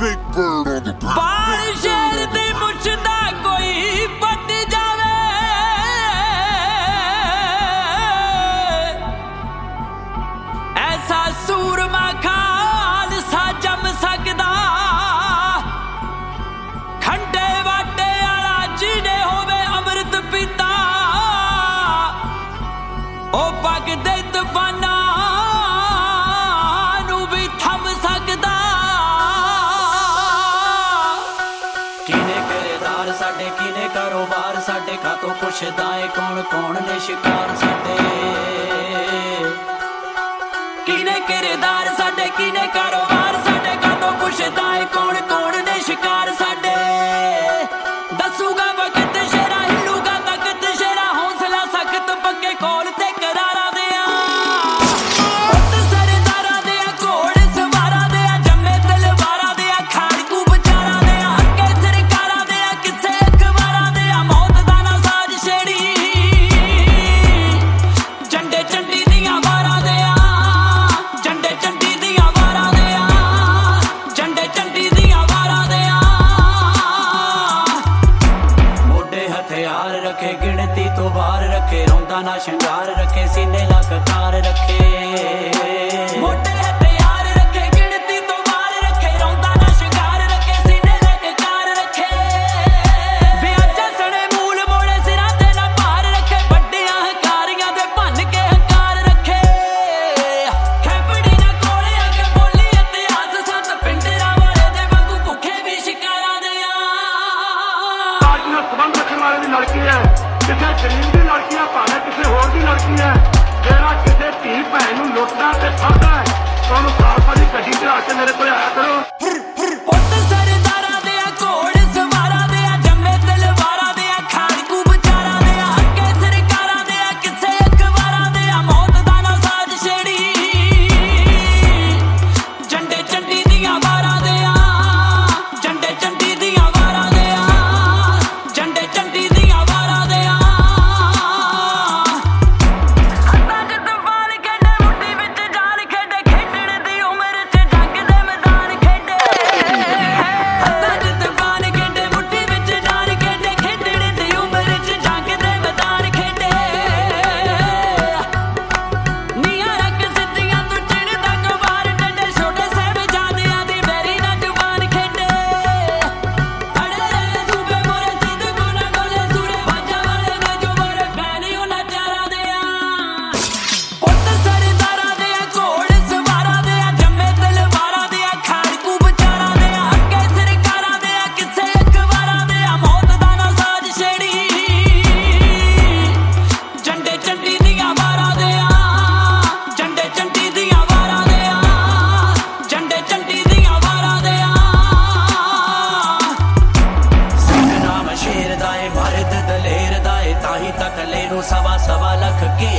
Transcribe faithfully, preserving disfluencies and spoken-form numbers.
Big bird on the beat. बाल शेर दी मुछदा कोई पट जावे, ऐसा सूरमा खालसा जम सकदा। खंडे वाटे आला जिने होवे अमृत पीता, ओ पग दे तूफाना साडे किने कारोबार साडे खातों पुछदा है कौन कौन ने शिकार साडे किने किरदार साडे किने कारोबार साडे खातों पुछदा है कौन कौन ने शिकार साडे। दसूगा वक्त शेरा हिलूगा तकत शेरा हौसला सख्त पक्के कोल ते करारा दिया सरदारा दिया घोड़ सवारा दिया जम्मे तलवारा दिया खाड़कू बचारा दिया अगे सरकारा दिया किसे अखबारा दिया मौत दा ना साज छेड़ी झंडे चंडी दियां वारा दिया झंडे चंडी दियां वारा दिया झंडे चंडी दियां वारा दिया। मोटे हथियार रखे गिणती तो बार रखे रौंदा ना शंगार रखे सीने ला कतार रखे मोटे हथियार रखे गिणती तो बार रखे रौंदा ना शंगार रखे सीने ला कतार रखे। ब्याजा सने मूल मोड़े सिरां ते ना भार रखे बड्डियां हकारियां दे भन के हंकार रखे। खैबड़ी ना कोले अगे बोली इतिहास सत पिंडरा वाले दे वांगू भुखे भी शिकारा दिया। आज ना संबंध रखने वाले दी लड़की है किसी गरीब दी लड़की है भावे किसी होर दी लड़की है जेड़ा किसी धी भैन नूं लुटदा ते फड़दा है तुहानूं खालसा दी गड्डी चढ़ा के मेरे कोल आया करो। पुत सरदारा दिया घोड़ सवारा दिया जम्मे तलवारा दिया खाड़कू बचारा दिया अगे सरकारा दिया किसे अखबारा दिया मौत दा ना साज छेड़ी झंडे चंडी दियां वारा दिया झंडे चंडी दियां वारा दिया झंडे चंडी दियां वारा दिया। हत्था च तूफान खेडे मुट्ठी विच जान खेडे खेडण दी उमर च जंग दे मैदान खेडे हत्था च तूफान खेडे मुट्ठी विच जान खेडे खेडण दी उमर च जंग दे मैदान खेडे। नीहां रख सिद्धियां तू चिड़दा गवार डंडे छोटे साहिबजादियां दी बैरी ना जुबान खेडे अड़े रहे सूबे मोरे सिद्ध गुना डोले सूरे बाजा वाले ने जो मोरे फैनी उन्हां चारा दिया। पुत सरदारा दिया घोड़ सवारा दिया जम्मे तलवारा दिया खाड़कू बचारा दिया अगे सरकारा दिया किसे अखबारा दिया मौत दा ना साज छेड़ी झंडे चंडी दियां वारा दिया झंडे चंडी दियां वारा दिया झंडे चंडी दियां वारा दिया। सिंह नाम शेर दा ए मर्द दलेर दा ए ताही तकले नूं सवा सवा लख के